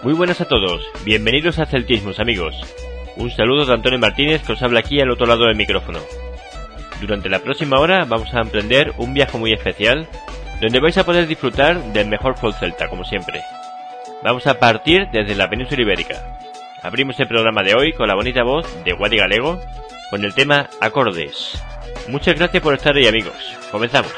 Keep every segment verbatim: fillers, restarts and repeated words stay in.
Muy buenas a todos, bienvenidos a Celtismos, amigos. Un saludo de Antonio Martínez, que os habla aquí al otro lado del micrófono. Durante la próxima hora vamos a emprender un viaje muy especial, donde vais a poder disfrutar del mejor folk celta, como siempre. Vamos a partir desde la península ibérica. Abrimos el programa de hoy con la bonita voz de Guadi Galego, con el tema Acordes. Muchas gracias por estar ahí, amigos. Comenzamos.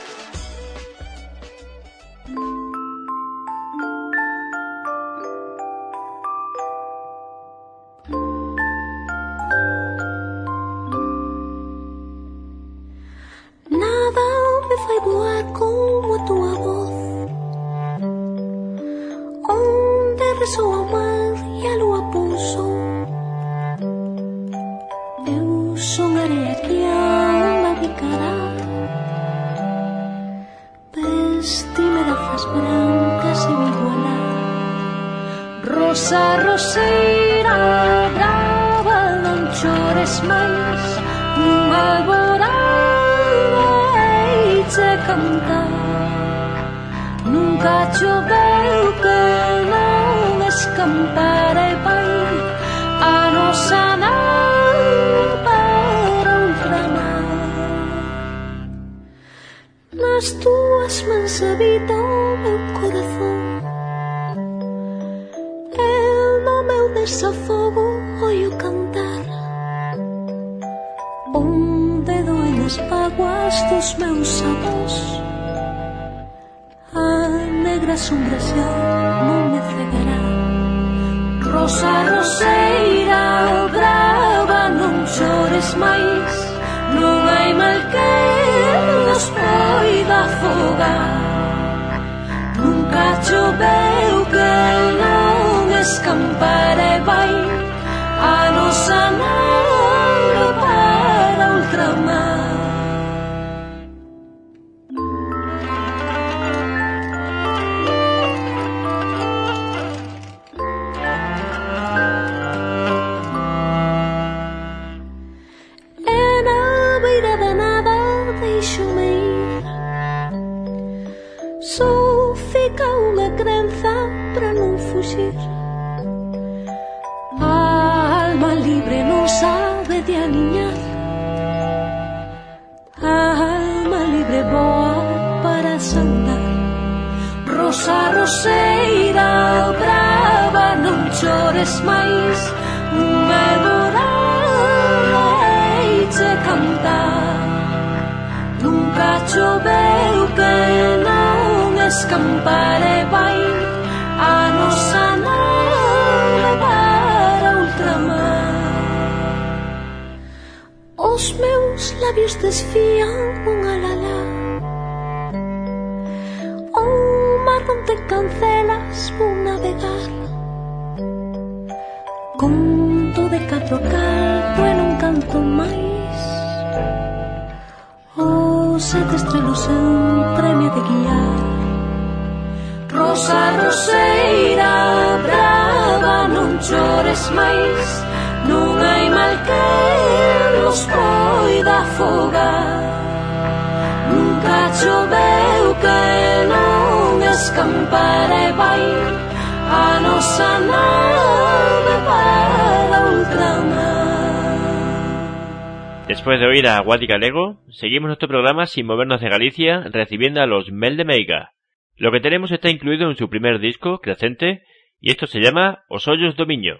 Después de oír a Guadi Galego, seguimos nuestro programa sin movernos de Galicia, recibiendo a los Mel de Meiga. Lo que tenemos está incluido en su primer disco, Crecente, y esto se llama Os Ollos do Miño.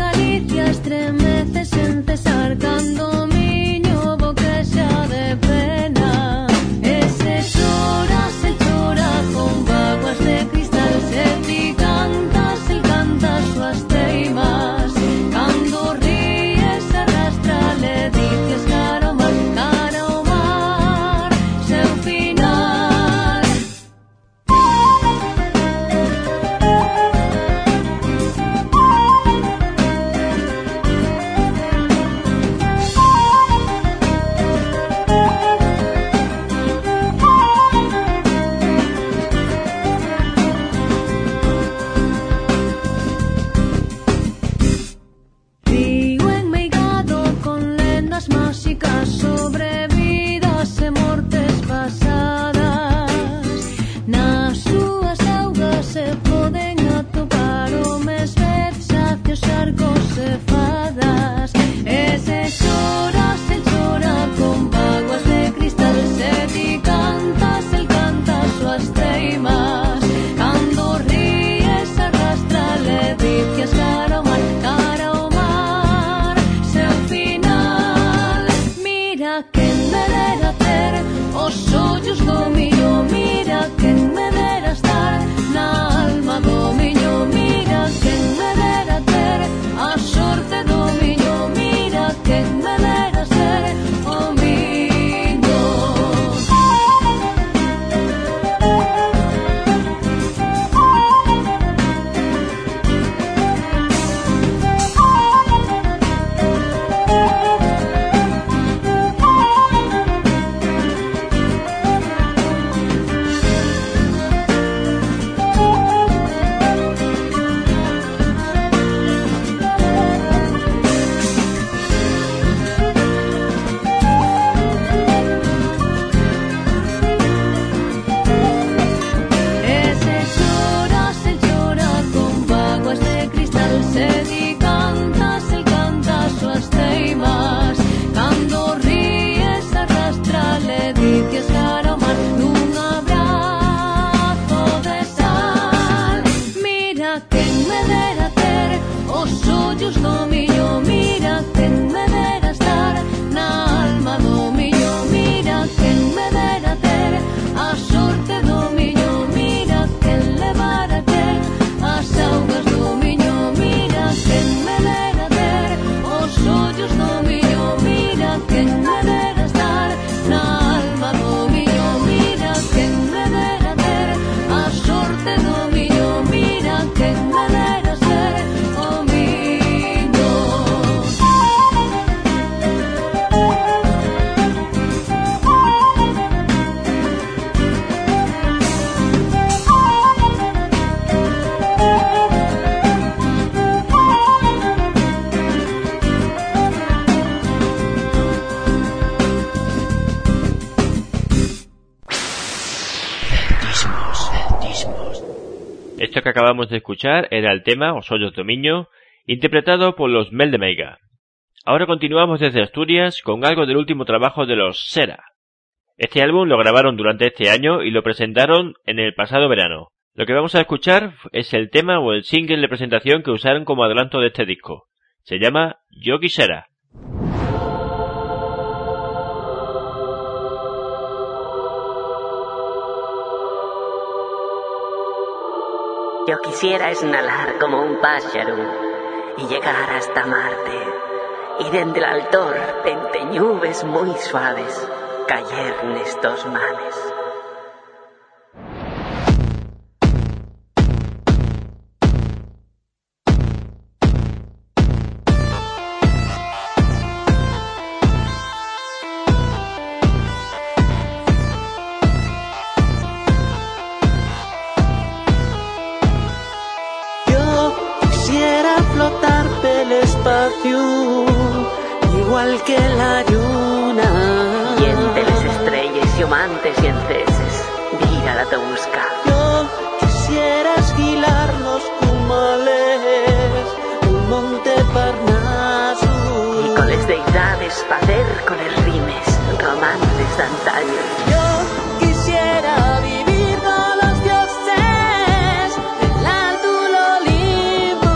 Estremece sen cesar cando miño bo que xa de pé. Esto que acabamos de escuchar era el tema Os ollos do Miño, interpretado por los Mel de Meiga. Ahora continuamos desde Asturias con algo del último trabajo de los Sera. Este álbum lo grabaron durante este año y lo presentaron en el pasado verano. Lo que vamos a escuchar es el tema o el single de presentación que usaron como adelanto de este disco. Se llama Yo Quisera. Yo quisiera esnalar como un pájaro y llegar hasta Marte, y dende el altor, entre nubes muy suaves, caer en estos mares. Igual que la lluna, y entre las estrellas llamantes y enceses vir a la te buscar. Yo quisiera esquilar los cumales, el monte Parnaso, y con las deidades pacer con el rimes romances de antaño. Yo quisiera vivir con los dioses del alto Olimpo.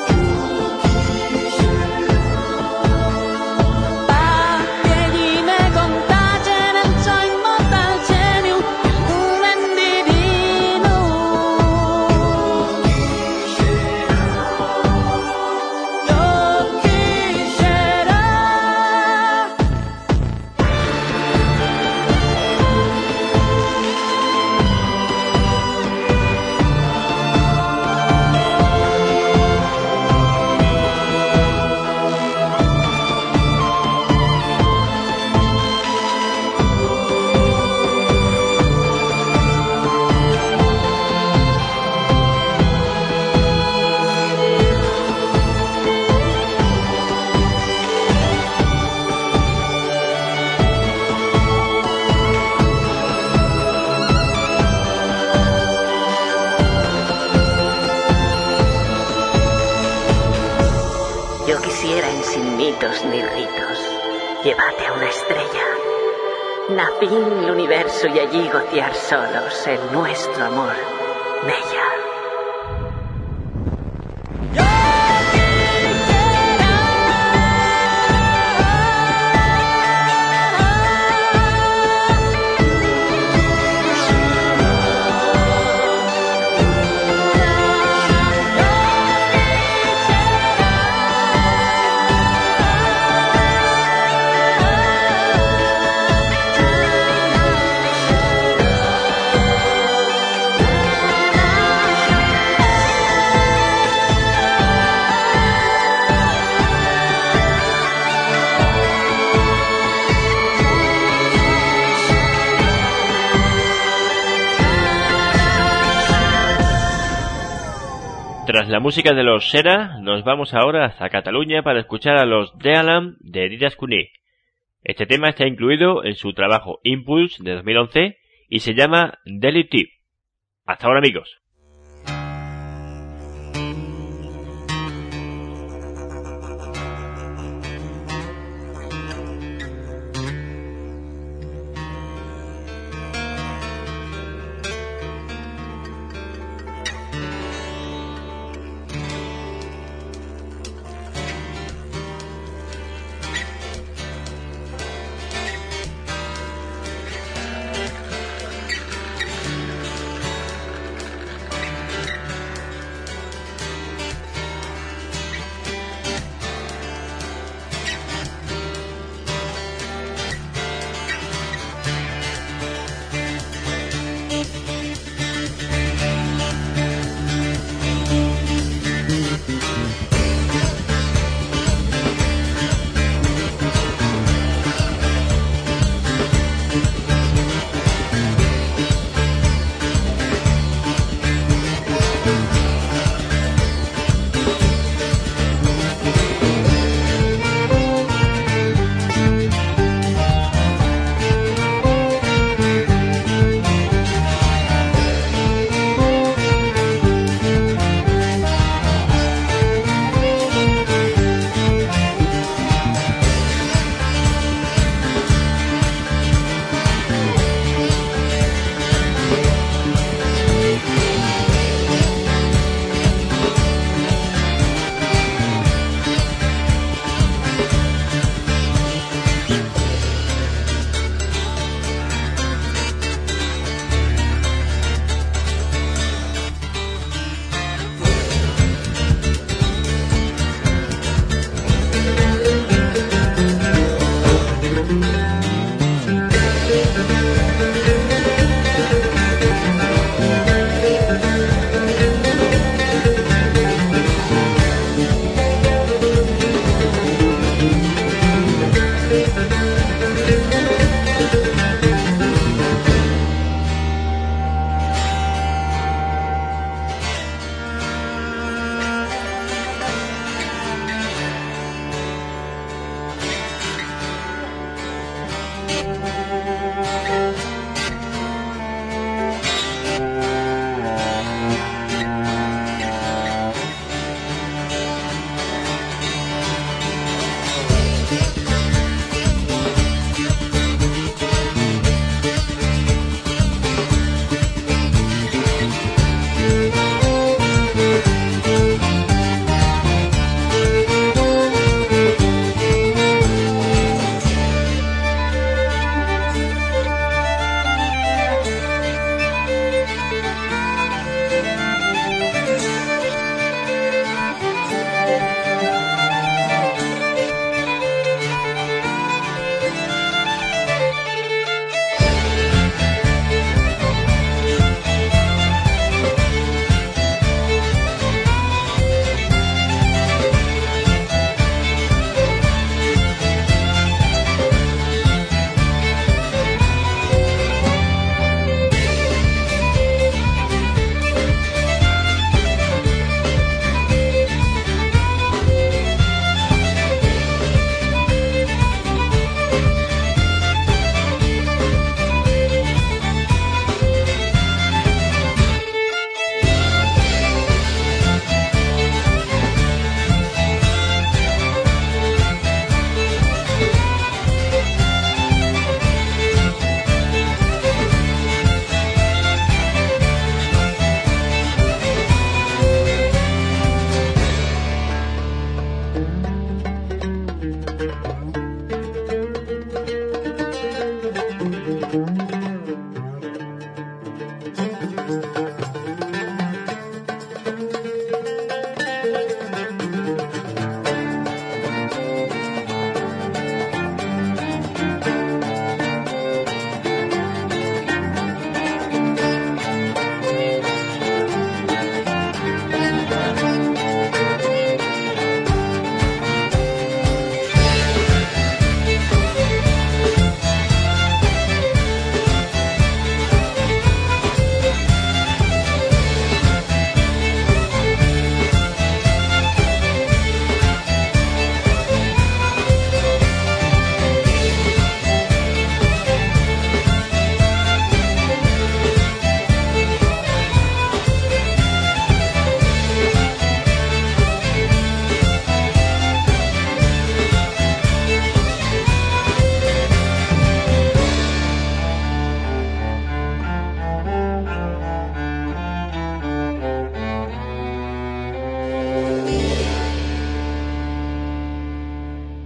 Pa' que allí me Yo quisiera en sin mitos ni ritos llevarte a una estrella, nací en el universo y allí gociar solos en nuestro amor, Bella. Tras la música de los Sera, nos vamos ahora hasta Cataluña para escuchar a los Dealam de Didas Cuní. Este tema está incluido en su trabajo Impulse de dos mil once y se llama Daily Tip. Hasta ahora, amigos.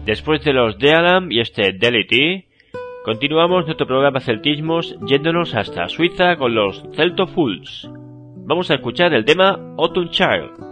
Después de los Dealam y este Delity, continuamos nuestro programa Celtismos yéndonos hasta Suiza con los Celto Fools. Vamos a escuchar el tema Autumn Child.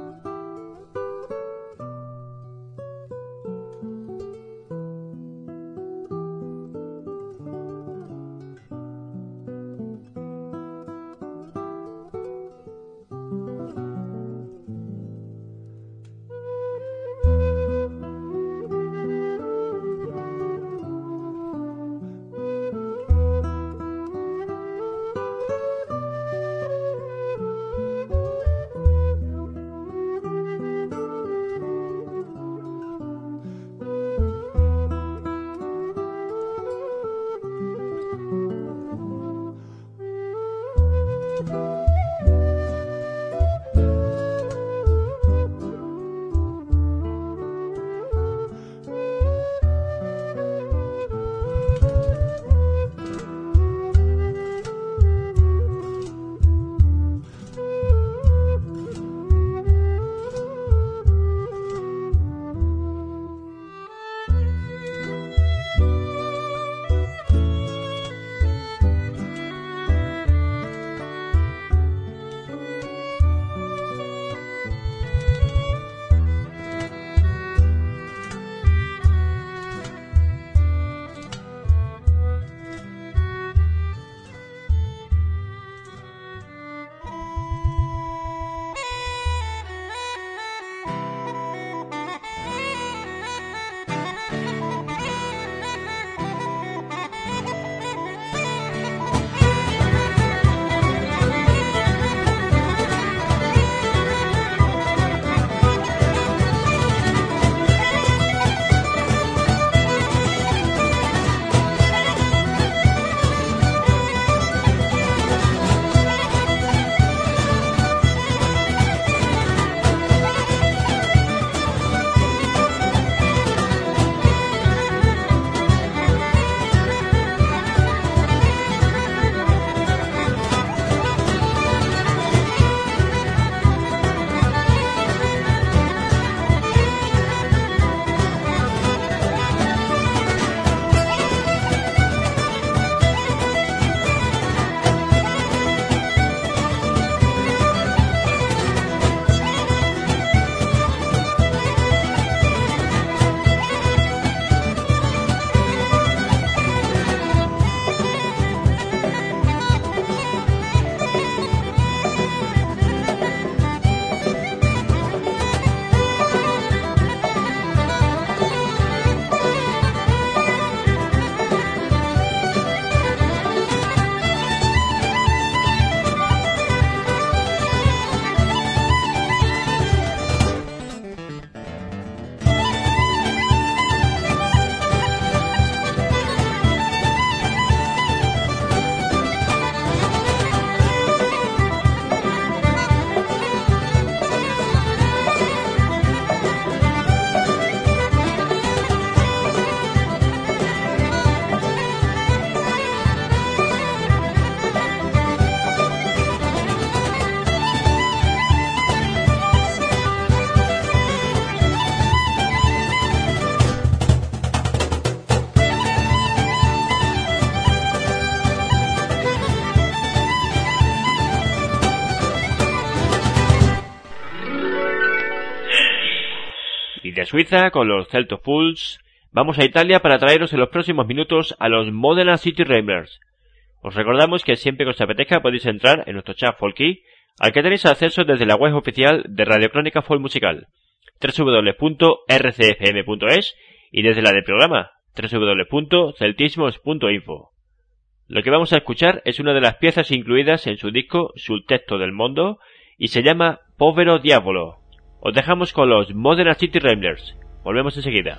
Y de Suiza, con los Celto Fools, vamos a Italia para traeros en los próximos minutos a los Modena City Ramblers. Os recordamos que siempre que os apetezca podéis entrar en nuestro chat folky, al que tenéis acceso desde la web oficial de Radio Crónica Folk Musical, doble u doble u doble u punto r c f m punto es, y desde la del programa, doble u doble u doble u punto celtismos punto info. Lo que vamos a escuchar es una de las piezas incluidas en su disco Sul tetto del mondo, y se llama Povero Diavolo. Os dejamos con los Modena City Ramblers. Volvemos enseguida.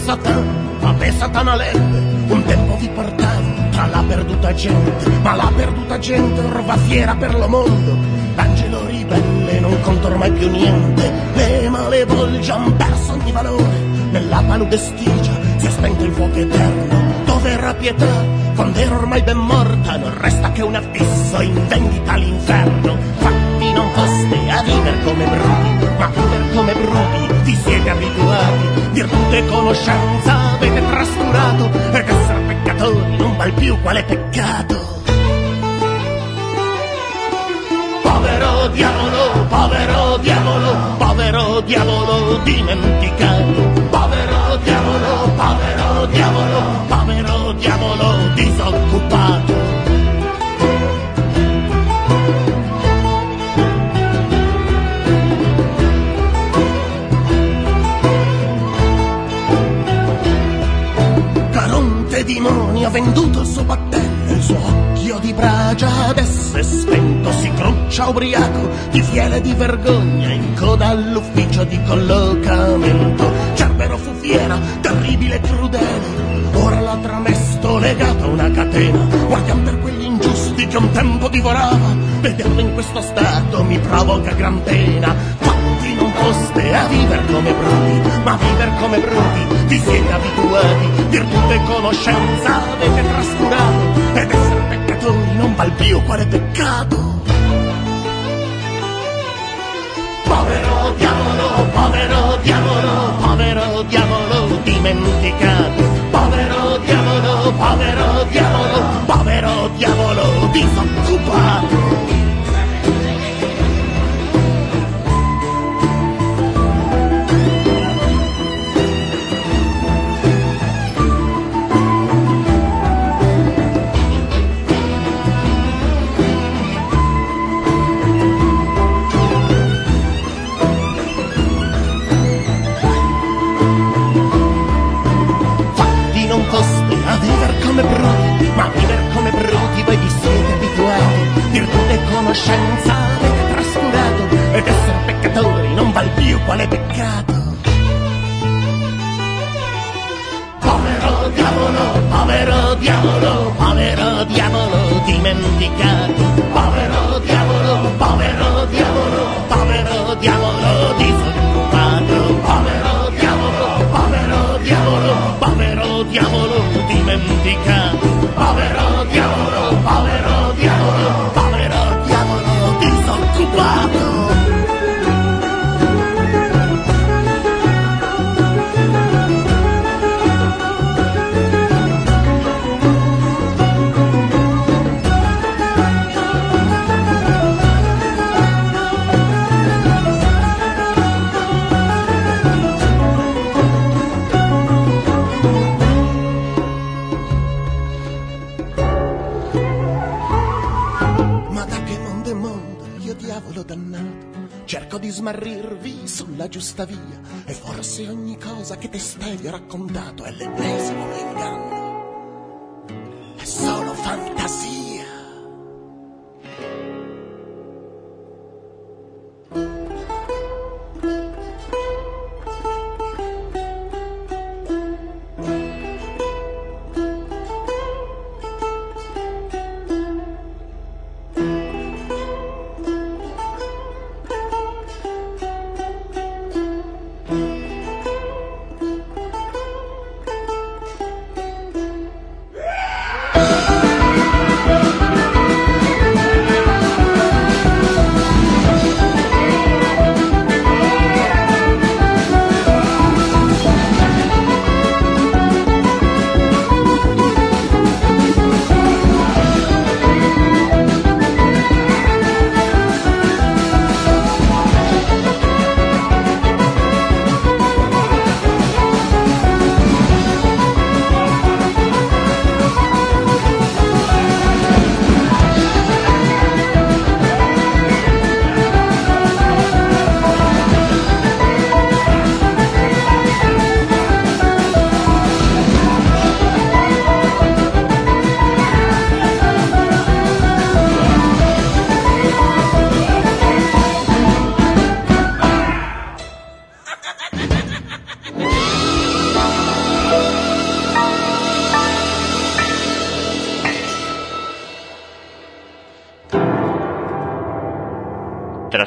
Satana, vabbè Satana lente, un tempo vi portavo tra la perduta gente, ma la perduta gente or va fiera per lo mondo. L'angelo ribelle non conta ormai più niente, le malevolge han perso ogni valore, nella palude stigia si è spento il fuoco eterno, dove era pietà, quando era ormai ben morta, non resta che un abisso in vendita all'inferno. Fatti non foste a viver come bruti, ma viver come bruti vi siete abituati, virtù e conoscenza avete trascurato, ed essere peccatori non val più quale peccato. Povero diavolo, povero diavolo, povero diavolo dimenticato, povero diavolo, povero diavolo, povero diavolo disoccupato. Caronte demonio ha venduto il suo battello, il suo occhio di bragia adesso è spento, si cruccia ubriaco di fiele di vergogna in coda all'ufficio di collocamento. Cerbero fu fiera, terribile e crudele, ora l'ha tramesto legato a una catena. Guardiam per quegli ingiusti che un tempo divorava, vederlo in questo stato mi provoca gran pena. Fatti non foste a viver come bruti, ma viver come bruti vi siete abituati, virtù e conoscenza avete trascurato, ed essere peccatori non val più quale peccato. Povero diavolo, povero diavolo, povero diavolo dimenticato, povero diavolo, povero diavolo, povero diavolo disoccupato. Come bruti, ma viver come bruti voi vi siete abituati, virtù e conoscenza avete trascurato, ed essere peccatori non val più quale peccato. Povero diavolo, povero diavolo, povero diavolo dimenticato, povero diavolo, povero diavolo, povero diavolo disoccupato, povero diavolo, povero diavolo, povero diavolo dimenticato, povero diavolo, povero diavolo, povero diavolo disoccupato. Cerco di smarrirvi sulla giusta via, e forse ogni cosa che testé vi ho raccontato è l'ennesimo inganno, è solo fantasia.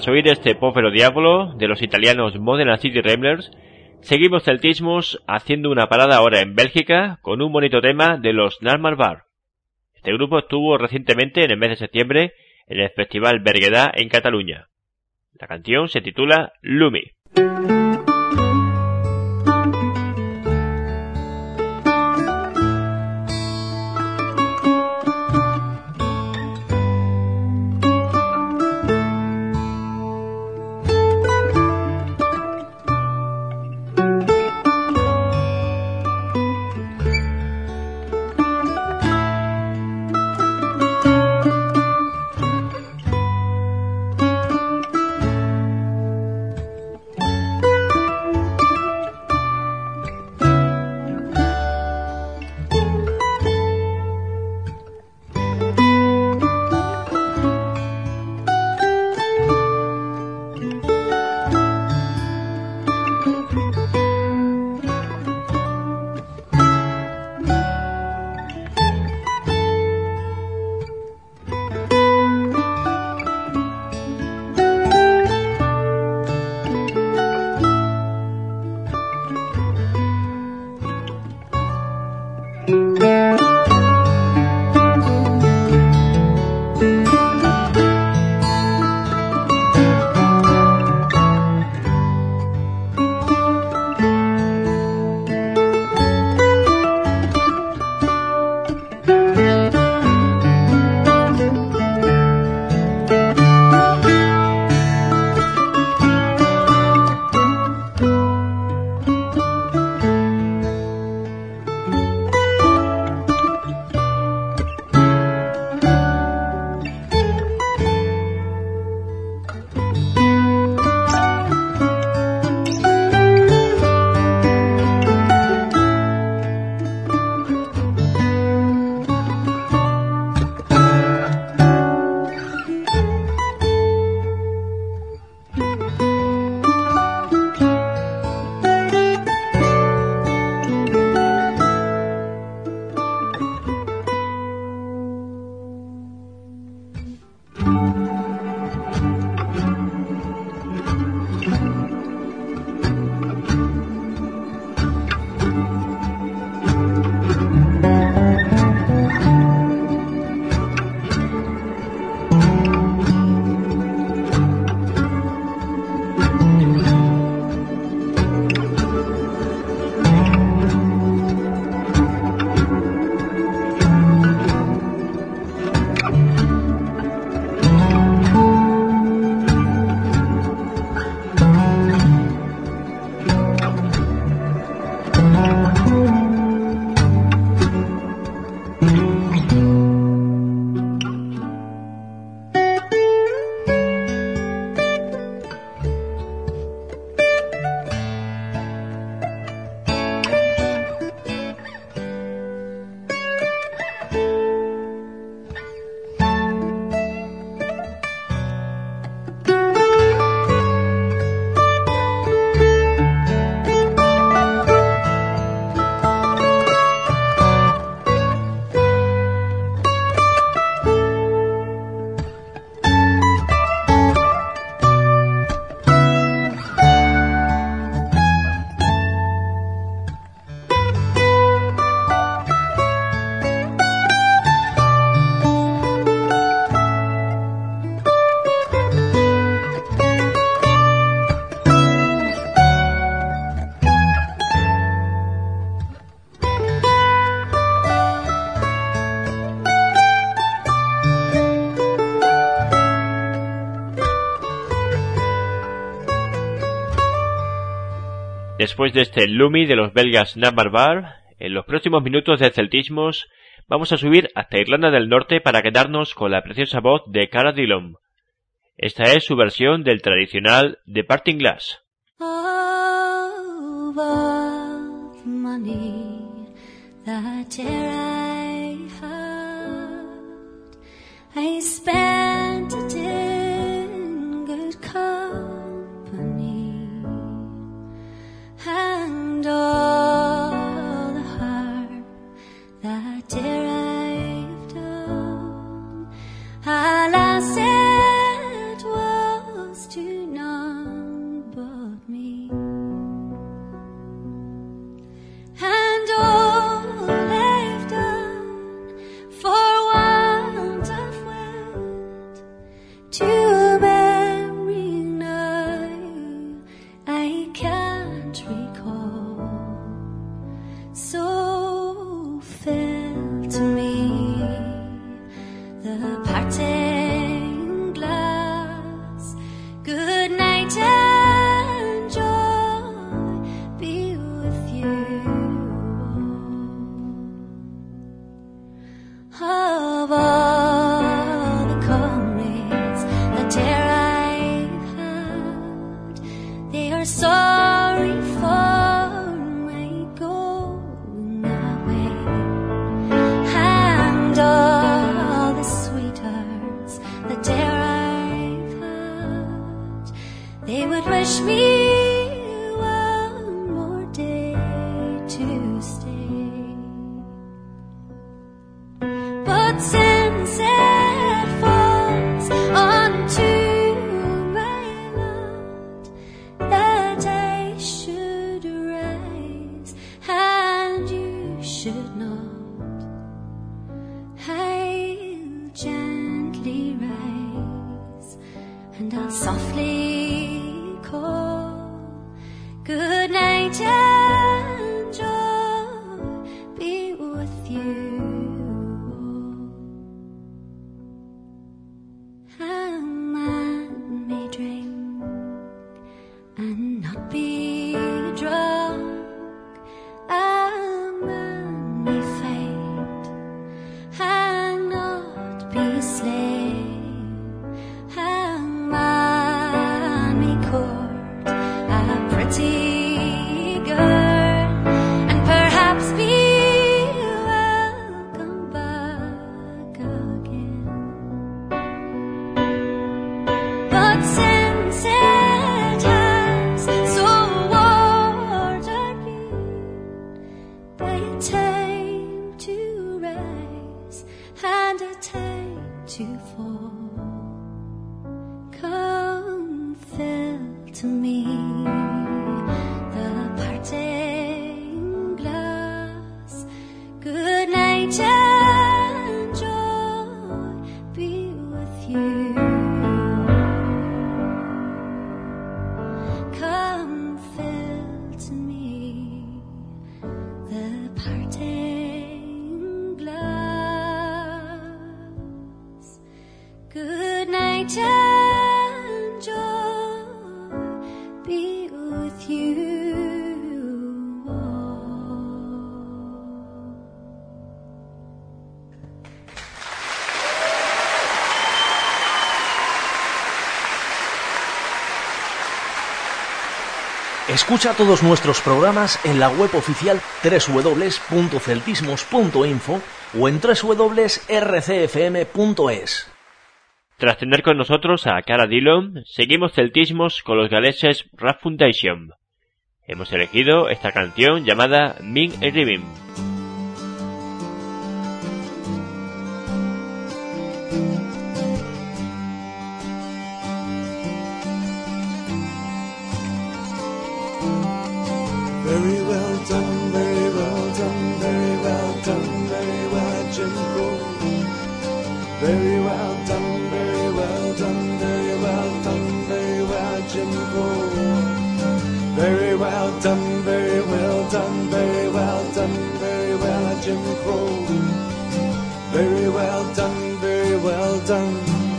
Tras oír este Povero Diavolo de los italianos Modena City Ramblers, seguimos celtismos haciendo una parada ahora en Bélgica con un bonito tema de los Narmar Bar. Este grupo estuvo recientemente en el mes de septiembre en el Festival Berguedà en Cataluña. La canción se titula Lumi. Después de este Lumi de los belgas Narmar Bar, en los próximos minutos de Celtismos vamos a subir hasta Irlanda del Norte para quedarnos con la preciosa voz de Cara Dillon. Esta es su versión del tradicional The Parting Glass. Of all the money that I had, I spent it in good company, and all the harm that derived on, alas, it was to they are sorry for my going away, and all the sweethearts that dare I've had, they would wish me one more day to stay. But since it falls onto my lot that I should rise and you should not, I'll gently rise and I'll softly call good night and joy be with you. A man may drink and not be drunk, a man may fight and not be slain, a man may court a pretty girl and perhaps be welcome back again. But since it has so ordered been, by a time to rise and a time to fall, come fill to me the parting glass. Good night and joy be with you. Come fill to me the parting glass. Good night and joy be with you all. Escucha todos nuestros programas en la web oficial doble u doble u doble u punto celtismos punto info o en doble u doble u doble u punto r c f m punto es. Tras tener con nosotros a Cara Dillon, seguimos celtismos con los galeses Rap Foundation. Hemos elegido esta canción llamada Min e Ribim. Very well done, very well done, very well done, very well, Jim Crow. Very well done, very well done, very well done, very well, Jim Crow. Very well done, very well done, very well done, very well, Jim Crow. Very well done, very well done.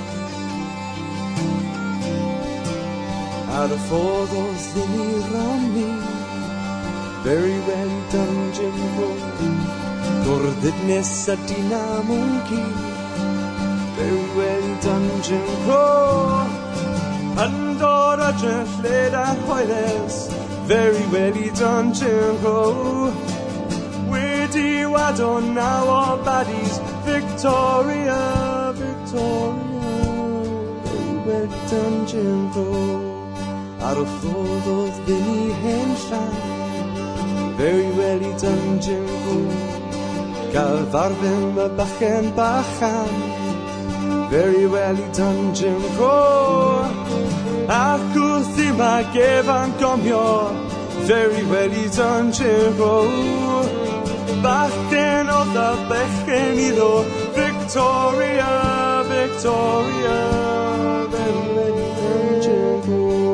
Out of all those things around me, very well done, Jim Crow. Gordidnes a dina monkey. Very well done, Jim Crow. Pandora just laid out hoiles. Very well done, Jim Crow. Where do you I don't know our bodies? Victoria, Victoria. Very well done, Jim Crow. Out of all those Benny Henshine, very well done, Jim Crow. Gal varben me bachen bachan, very well done, Jim Crow. Akuthi ma gevan komyo, very well done, Jim Crow. Bachen of the bechen ido, Victoria, Victoria, very well done, Jim Crow.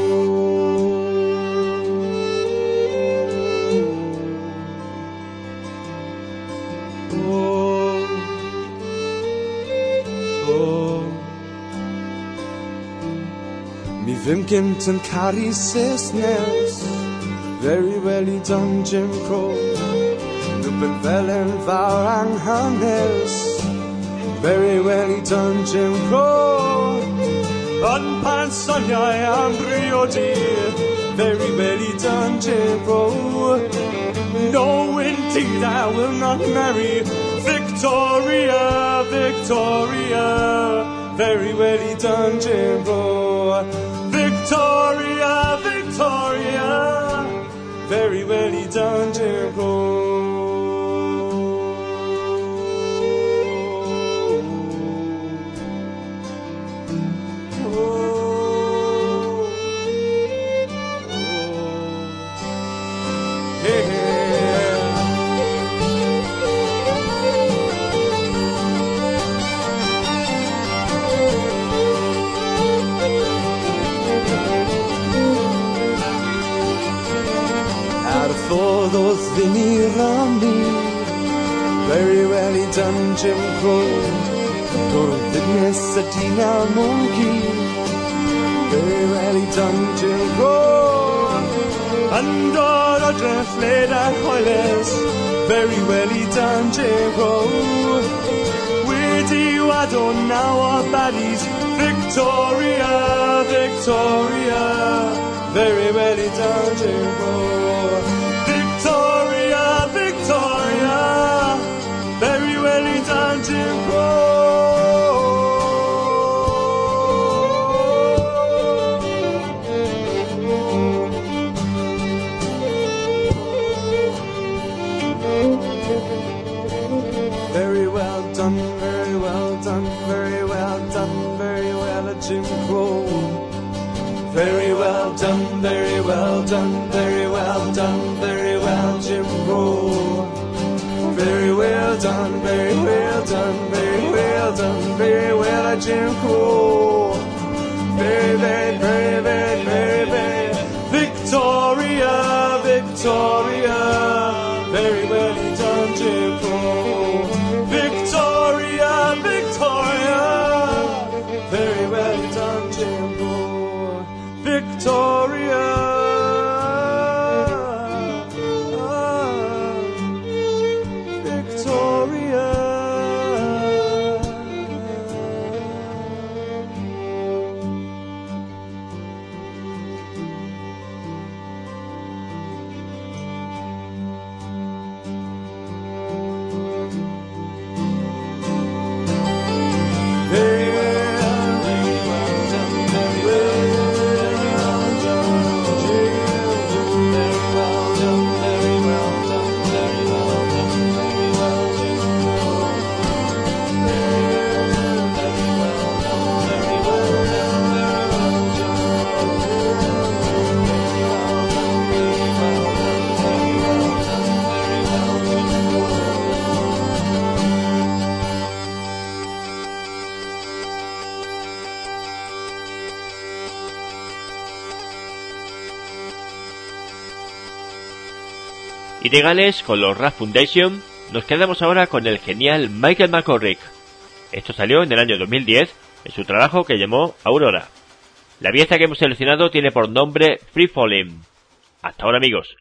Vimkins and Carrie Cisnes, very well done, Jim Crow. Lupin Velen Varang Hannes, very well done, Jim Crow. Yn pan soniau am briodi, very well done, Jim Crow. No, indeed, I will not marry Victoria, Victoria. Very well done, Jim Crow. Victoria, Victoria. Very well done, Jim Crow. Todos venir a mí, very well done, Jim Crow. Torvidness a Dina monkey, very well done, Jim Crow. And all a dress laid at Hoyles, very well done, Jim Crow. Where do you I don't know our baddies, Victoria, Victoria, very well done, Jim Crow. Victoria, Victoria, very well done, Jim Crow. Very well done, very well done, very well done, very well, Jim Crow. Very well done, very well done, very well done, very well, Jim Crow. Very well done, very well done, very well done, very well, Jim Crow. Very, very, very, very, very, very, Victoria, Victoria. Very well done, Jim Crow. Victoria, Victoria. Very well done, Jim Crow. Victoria. Y de Gales, con los Rap Foundation, nos quedamos ahora con el genial Michael McCorrick. Esto salió en el año dos mil diez, en su trabajo que llamó Aurora. La pieza que hemos seleccionado tiene por nombre Free Falling. Hasta ahora, amigos.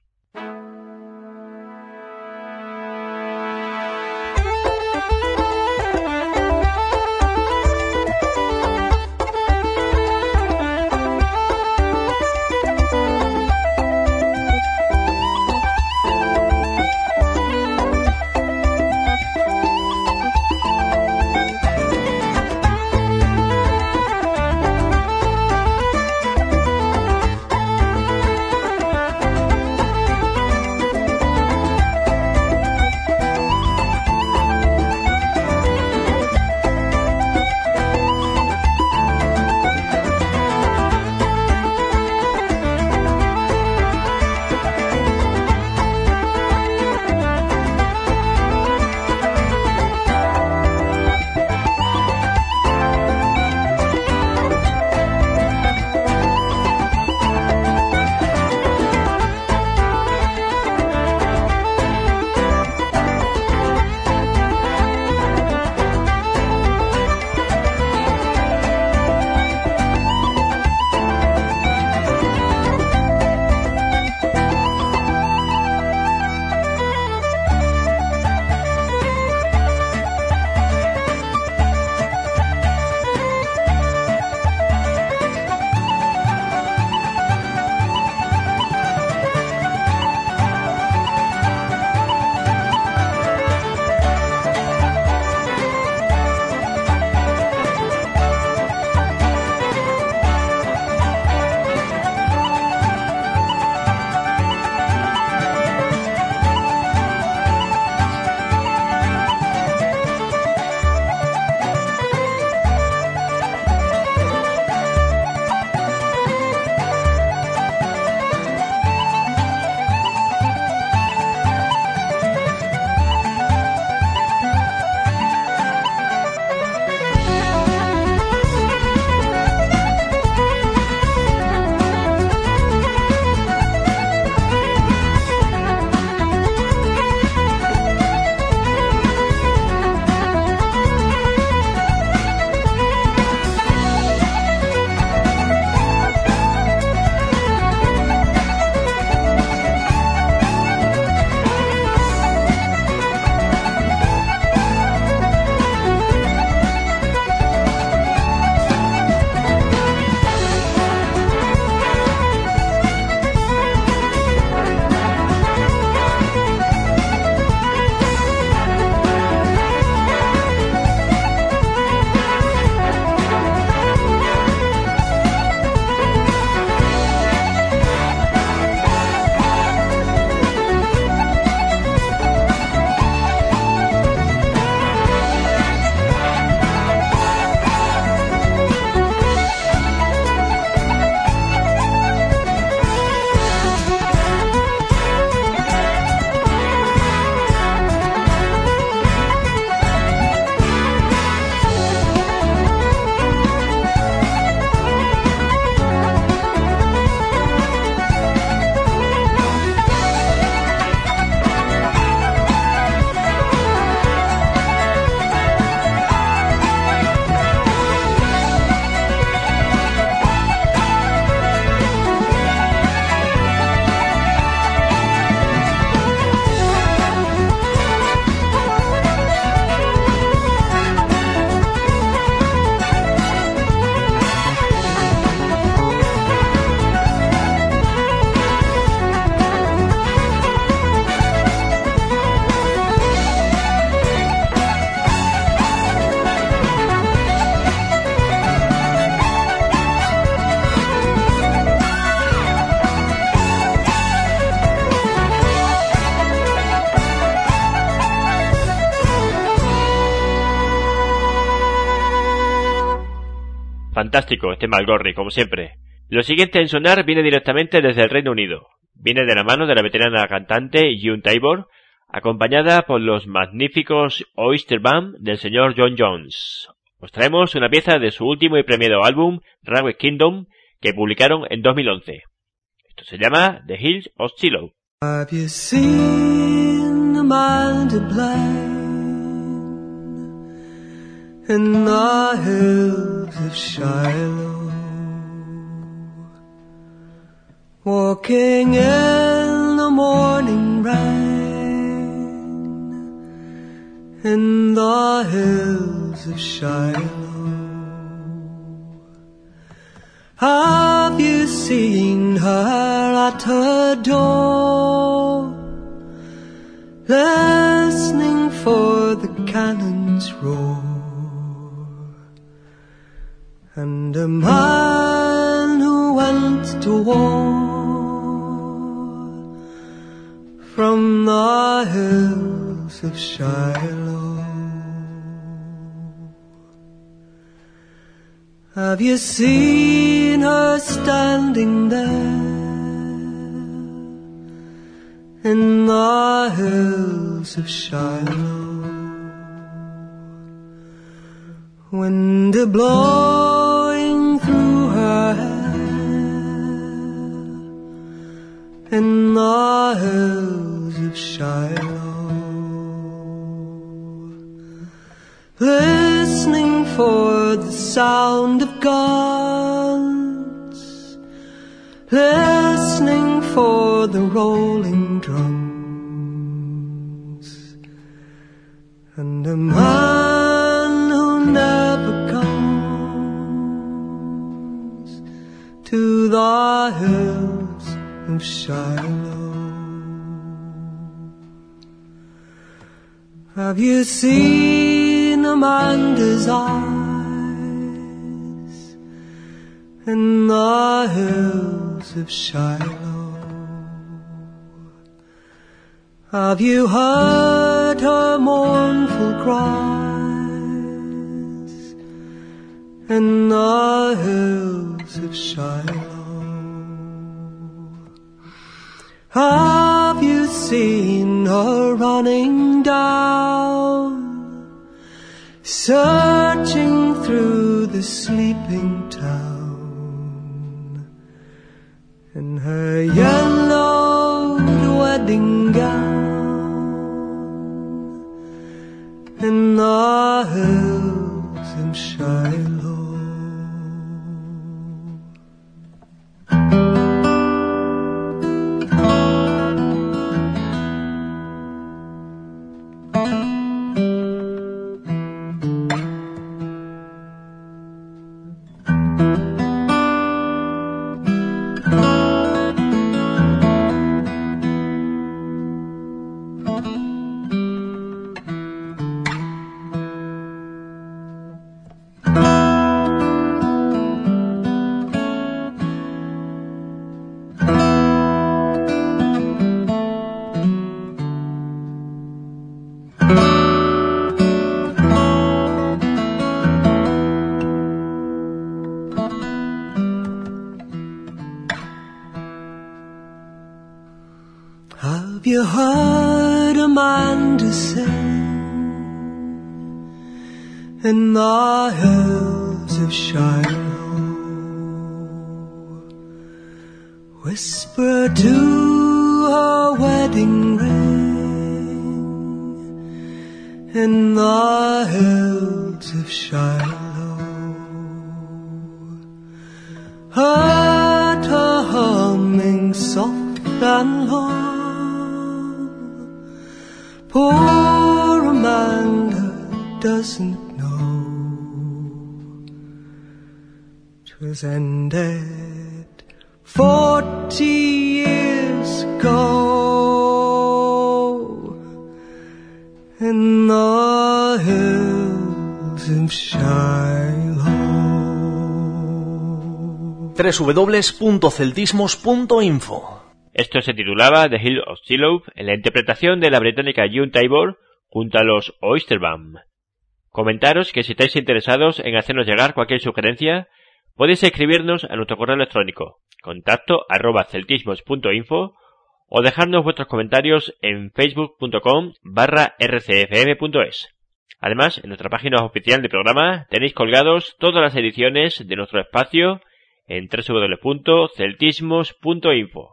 Fantástico este Malgorry, como siempre. Lo siguiente en sonar viene directamente desde el Reino Unido. Viene de la mano de la veterana cantante June Tabor, acompañada por los magníficos Oyster Band del señor John Jones. Os traemos una pieza de su último y premiado álbum, Railway Kingdom, que publicaron en dos mil once. Esto se llama The Hills of Shiloh. Have you seen the mountain plain in the hills of Shiloh, walking in the morning rain in the hills of Shiloh? Have you seen her at her door, listening for the cannon's roar, and a man who went to war from the hills of Shiloh? Have you seen her standing there in the hills of Shiloh, wind blowing through her hair in the hills of Shiloh, listening for the sound of guns, listening for the rolling drums, and a man who never comes to the hills of Shiloh. Have you seen Amanda's eyes in the hills of Shiloh? Have you heard her mournful cries in the hills of Shiloh? Have you seen her running down, searching through the sleeping town, in her yellowed wedding gown, in the hills of Shiloh? Have you heard Amanda sing in the hills of Shiloh? Whisper to her wedding ring in the hills of Shiloh. Heard her humming soft and low. Poor Amanda doesn't know 'twas ended forty years ago in the hills of Shiloh. doble u doble u doble u punto celtismos punto info. Esto se titulaba The Hills of Shiloh en la interpretación de la británica June Tabor junto a los Oyster Band. Comentaros que si estáis interesados en hacernos llegar cualquier sugerencia, podéis escribirnos a nuestro correo electrónico contacto arroba celtismos punto info o dejarnos vuestros comentarios en facebook punto com barra r c f m punto es. Además, en nuestra página oficial de programa tenéis colgados todas las ediciones de nuestro espacio en doble u doble u doble u punto celtismos punto info.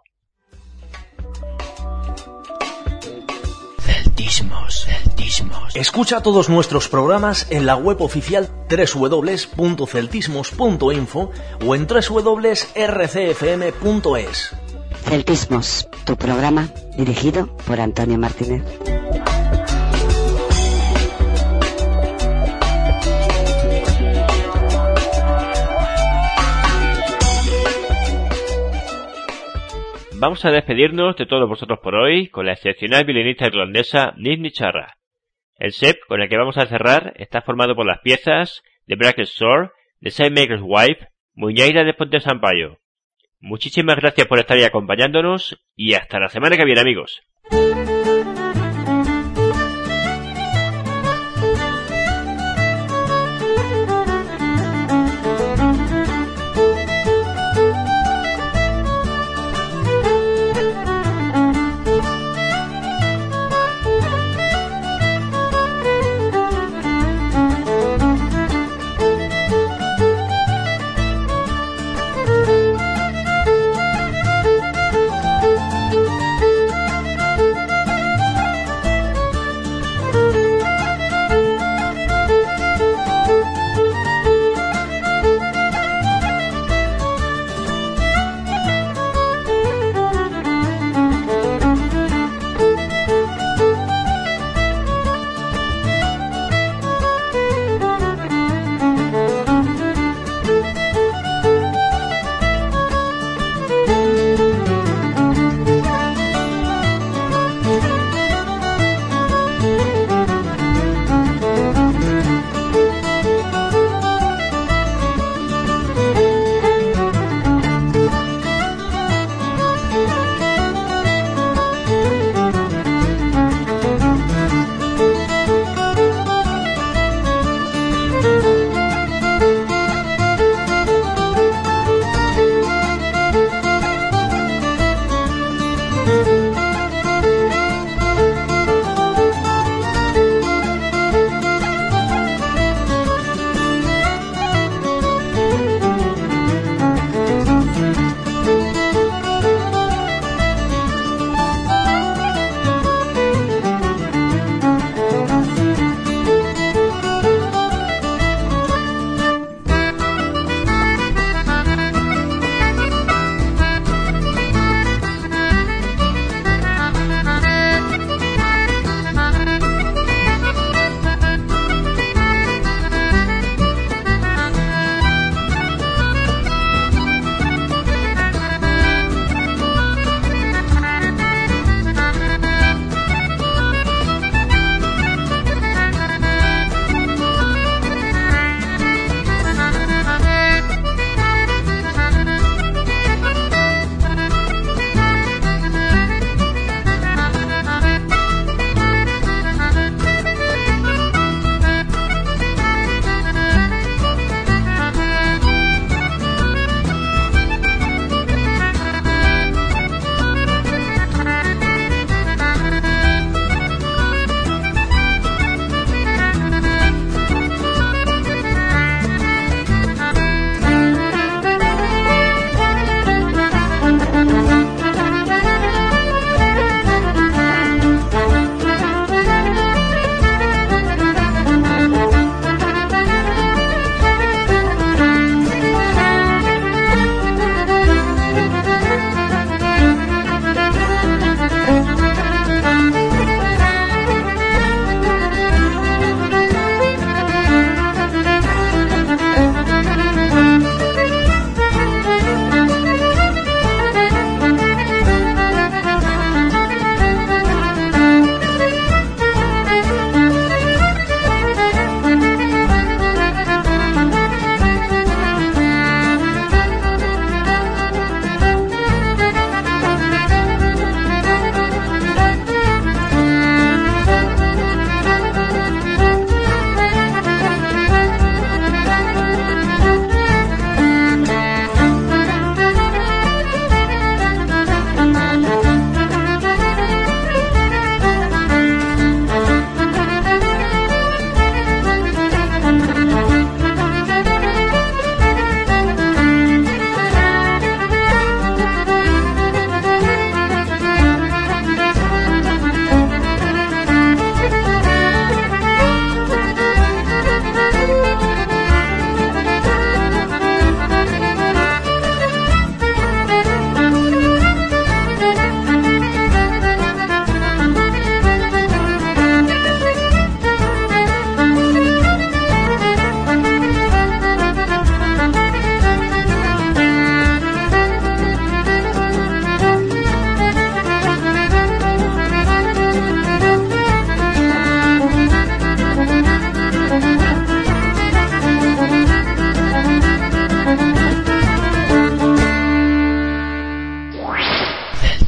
Celtismos, Celtismos. Escucha todos nuestros programas en la web oficial doble u doble u doble u punto celtismos punto info o en doble u doble u doble u punto r c f m punto es. Celtismos, tu programa dirigido por Antonio Martínez. Vamos a despedirnos de todos vosotros por hoy con la excepcional violinista irlandesa Niamh Ní Charra. El set con el que vamos a cerrar está formado por las piezas The Bracket Sword, The Sailmaker's Wife, Muñeira de Ponte Sampaio. Muchísimas gracias por estar ahí acompañándonos y hasta la semana que viene, amigos.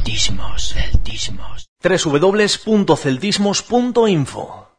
Celtismos, celtismos. doble u doble u doble u punto celtismos punto info